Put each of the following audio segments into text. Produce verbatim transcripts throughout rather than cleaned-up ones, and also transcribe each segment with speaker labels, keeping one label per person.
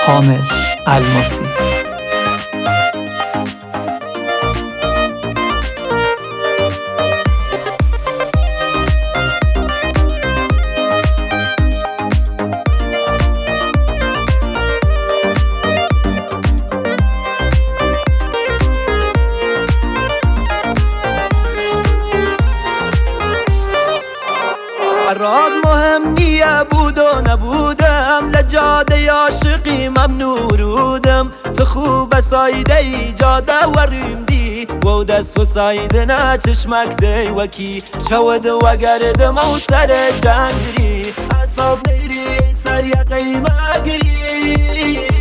Speaker 1: حامد الماسی.
Speaker 2: برات مهم نیه بود و نبودم، لجاده عاشقی ممنوع رودم. تو خوب سایده ایجاده وریم دی و دست و سایده نه چشمک دی وکی شود و گردم و سر جندری اصاب نیری سر یقیمه گری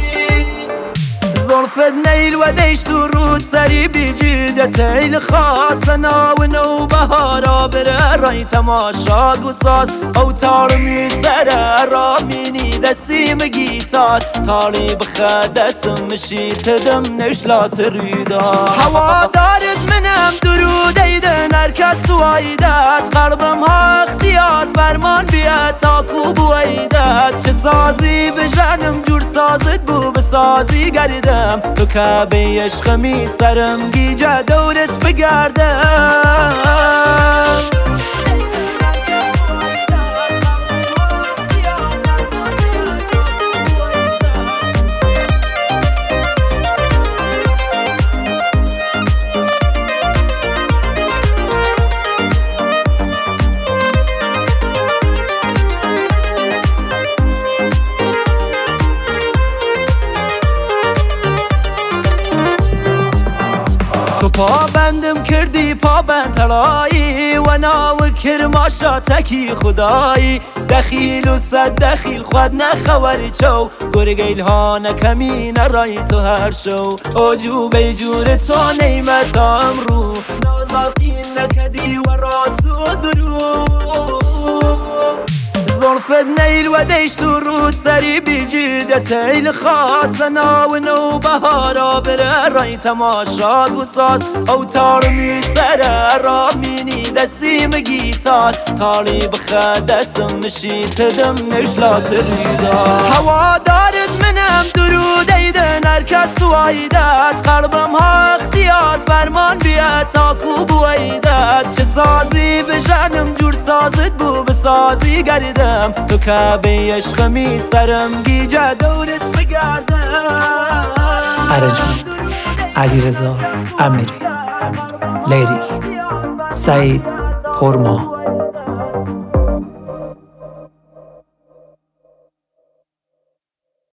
Speaker 2: زلفت نیل و دیش تو رو سری بیجیده تیل خاص لنا و نو بهارا بره رای تماشاد و ساز او تار می سره را مینی دستیم گیتار تاری بخد دستم مشی تدم نشلات ریدا هوا دارد منم درود ایدن هرکس تو ایدت قلبم ها اختیار فرمان بیاد تا کوب و ایدت چه سازی بجنم جور سازت بو بسازی گردم تو که به عشق می سرم گیجه دورت بگردم تو پابندم کردی پابند ترایی و ناو کرماشا تکی خدایی دخیل و صد دخیل خود نخوری چو گرگیل ها نکمی نرای تو هر شو اوجو بیجور تو نیمت امرو نازاقین نکدی و راست و درو زلفت نیل و دیش تو رو سری بیجیده تیل خاص لنا و نو بهارا بره رای تماشاد و ساز او تار می سره را مینی دستیم گیتار تاری بخد دستم مشی تدم نشلات ریدا هوا دارد منم درود ایدن هرکس تو ایدت قلبم ها اختیار فرمان بیاد تا کوب و ایدت چه سازی بجنم جور سازت بو بسازی گردم تو که به عشق می سرم گیجه دورت بگردم
Speaker 1: ارجمند، علیرضا امیری، لیریک سعید پرما.